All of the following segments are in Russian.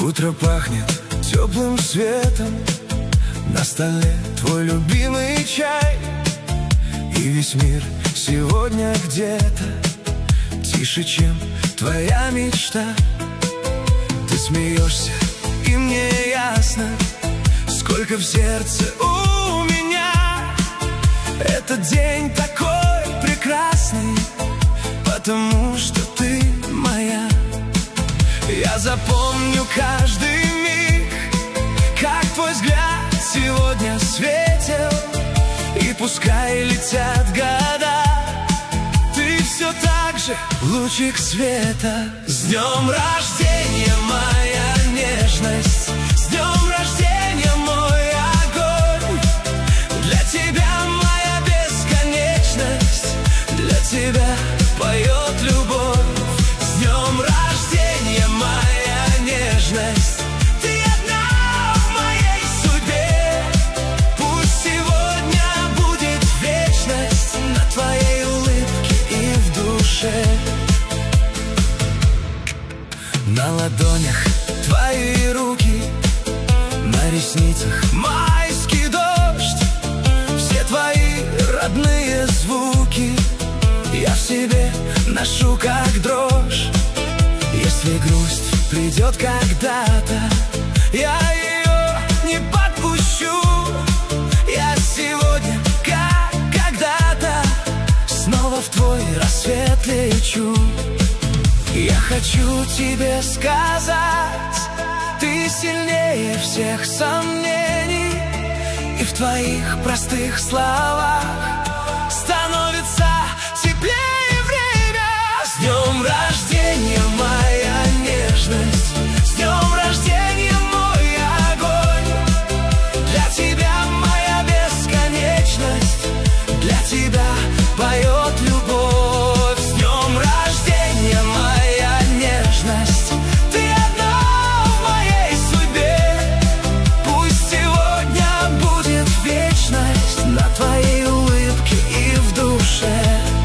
Утро пахнет теплым светом, на столе твой любимый чай, и весь мир сегодня где-то тише, чем твоя мечта. Ты смеешься, и мне ясно, сколько в сердце у меня. Этот день такой прекрасный, потому что ты моя. Я запомню каждый миг, как твой взгляд сегодня светил. И пускай летят года, ты все так же лучик света. С днем рождения, моя нежность, с днем рождения, мой огонь. Для тебя моя бесконечность, для тебя поет любовь. С днем рождения, моя нежность, ты одна в моей судьбе. Пусть сегодня будет вечность на твоей улыбке и в душе. На ладонях твои руки, на ресницах майский дождь. Все твои родные звуки я в себе ношу как дрожь. Если грусть придет когда-то, я ее не подпущу. Я сегодня, как когда-то, снова в твой рассвет лечу. Я хочу тебе сказать, ты сильнее всех сомнений, и в твоих простых словах становится теплее время. С днем рождения, моя нежность, с днем рождения, мой огонь. Для тебя моя бесконечность, для тебя поет любовь. С днем рождения, моя нежность, ты одна в моей судьбе. Пусть сегодня будет вечность на твоей улыбке и в душе.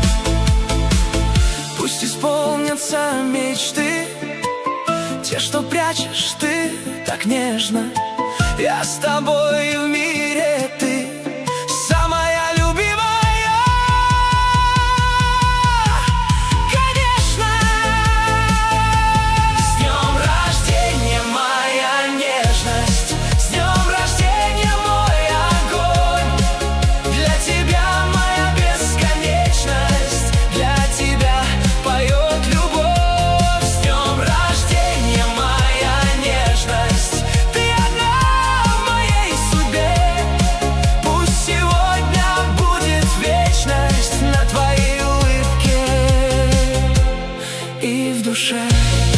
Пусть исполнятся мечты, те, что прячешь ты так нежно. Я с тобой в мире, ты самая любимая. Конечно. С днем рождения, моя нежность, с днем рождения, мой огонь. Для тебя моя бесконечность, для тебя поет любовь. С днем рождения, моя нежность, ты одна в моей судьбе. Пусть сегодня будет вечность на твоей улыбке и в душе.